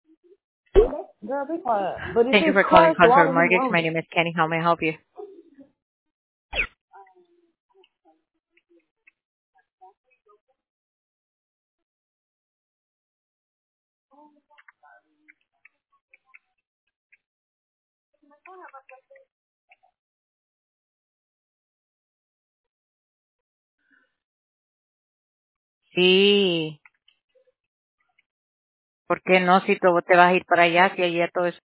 Girl, be quiet. But if Thank you it's for calling crushed, why Contour would he Mortgage. want My it? name is Kenny. How may I help you? Sí. ¿Por qué no? Si tú te vas a ir para allá, si allá todo es